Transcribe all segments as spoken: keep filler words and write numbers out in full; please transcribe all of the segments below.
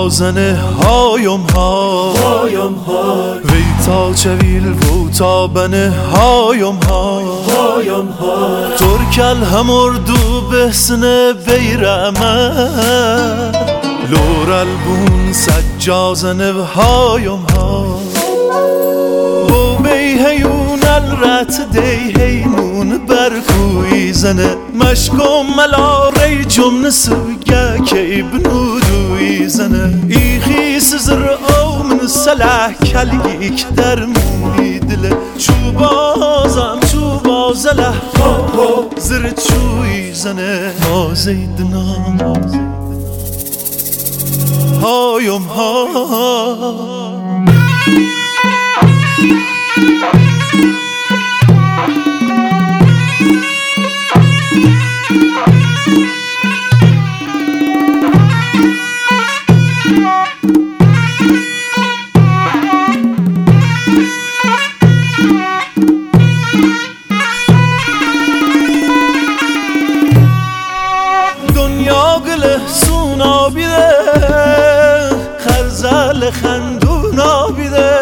pazene hayom ha hayom ha vita çevil vuta bene hayom ha hayom ha Turkel hamurdu behsine beyreme لور البون سجازنه و هایم ها بو بیهیون الرت دیهیمون برکوی زنه مشکم ملاره جمن سوگه که بنودوی زنه ایخی سزر او من سلح کلیک در مونی دله چوبازم چوبازله زر چوی زنه ما زیدنا هایم ها دنیا گله سونا بیده خرزل خندونا بیده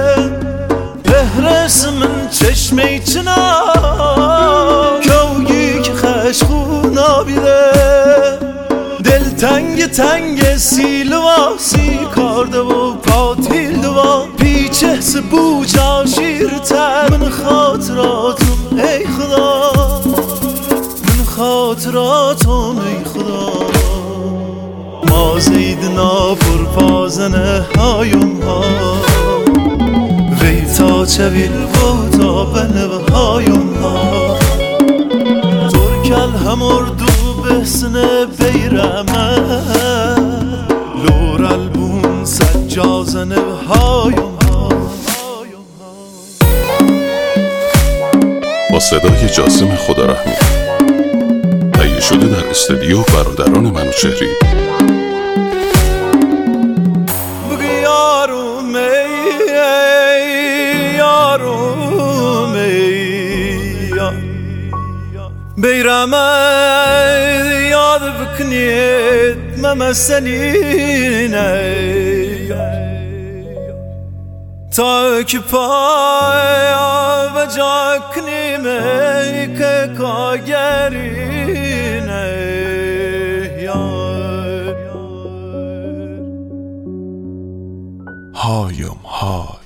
بهرس من چشمی چنا کوگی که خشخونا بیده دل تنگ تنگ سیلوا سی کارده و پاتیل و پیچه سبو جاشیرتر من خاطراتم ای خدا من خاطراتم ای خدا ما زیدنا پرپازنه هایم ها ویتا چویل و تا بنه و هایم ها ترکل همردو بحسنه بیرمه لور البون سجازنه و هایم ها با صدای جاسم خدارحمی تهیه شده در استودیو برادران منوچهری. بیرمه یاد بکنید ممسنینه تا که پایا و جا کنیمه که کاگرینه هایم های